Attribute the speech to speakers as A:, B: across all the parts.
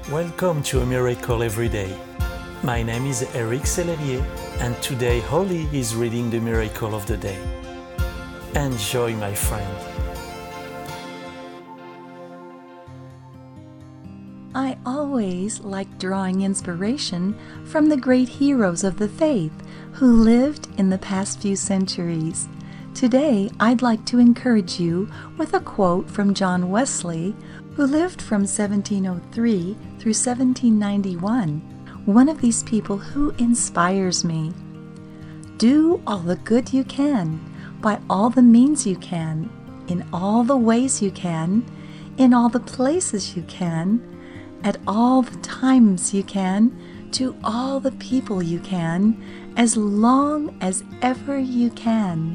A: Welcome to A Miracle Every Day. My name is Eric Sellerier, and today Holly is reading the Miracle of the Day. Enjoy, my friend.
B: I always like drawing inspiration from the great heroes of the faith who lived in the past few centuries. Today, I'd like to encourage you with a quote from John Wesley, who lived from 1703 through 1791, one of these people who inspires me. Do all the good you can, by all the means you can, in all the ways you can, in all the places you can, at all the times you can, to all the people you can, as long as ever you can.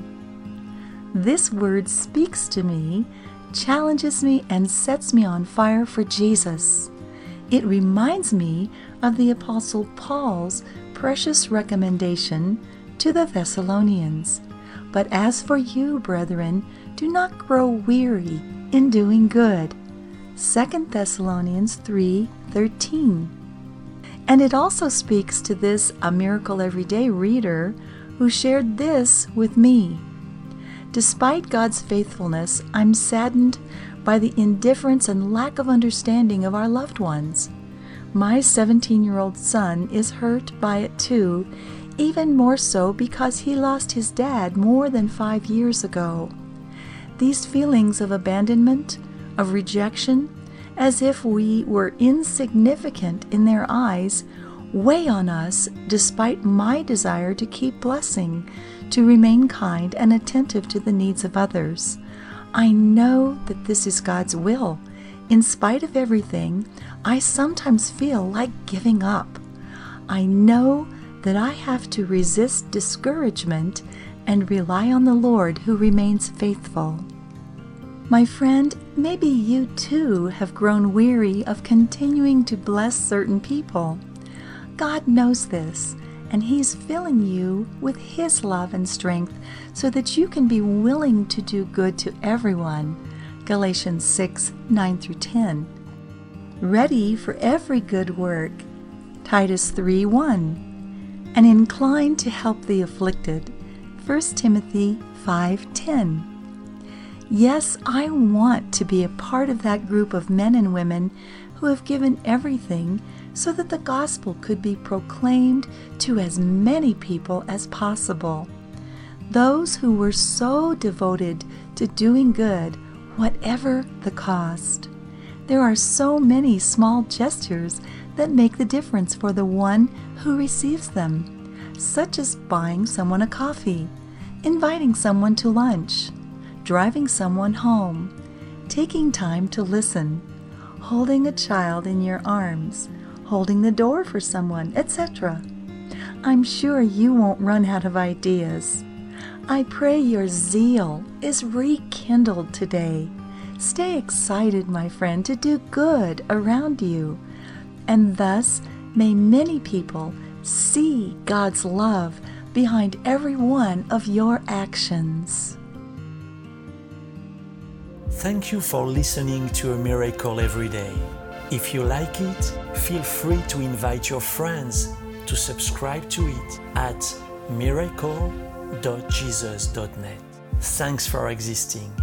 B: This word speaks to me, challenges me, and sets me on fire for Jesus. It reminds me of the Apostle Paul's precious recommendation to the Thessalonians. But as for you, brethren, do not grow weary in doing good. 2 Thessalonians 3:13. And it also speaks to this A Miracle Every Day reader who shared this with me. Despite God's faithfulness, I'm saddened by the indifference and lack of understanding of our loved ones. My 17-year-old son is hurt by it too, even more so because he lost his dad more than 5 years ago. These feelings of abandonment, of rejection, as if we were insignificant in their eyes, weigh on us despite my desire to keep blessing, to remain kind and attentive to the needs of others. I know that this is God's will. In spite of everything, I sometimes feel like giving up. I know that I have to resist discouragement and rely on the Lord who remains faithful. My friend, maybe you too have grown weary of continuing to bless certain people. God knows this, and He's filling you with His love and strength so that you can be willing to do good to everyone. Galatians 6:9-10. Ready for every good work. Titus 3:1. And inclined to help the afflicted. 1 Timothy 5:10. Yes, I want to be a part of that group of men and women who have given everything so that the gospel could be proclaimed to as many people as possible. Those who were so devoted to doing good, whatever the cost. There are so many small gestures that make the difference for the one who receives them, such as buying someone a coffee, inviting someone to lunch, driving someone home, taking time to listen, holding a child in your arms, holding the door for someone, etc. I'm sure you won't run out of ideas. I pray your zeal is rekindled today. Stay excited, my friend, to do good around you, and thus may many people see God's love behind every one of your actions.
A: Thank you for listening to A Miracle Every Day. If you like it, feel free to invite your friends to subscribe to it at miracle.jesus.net. Thanks for existing.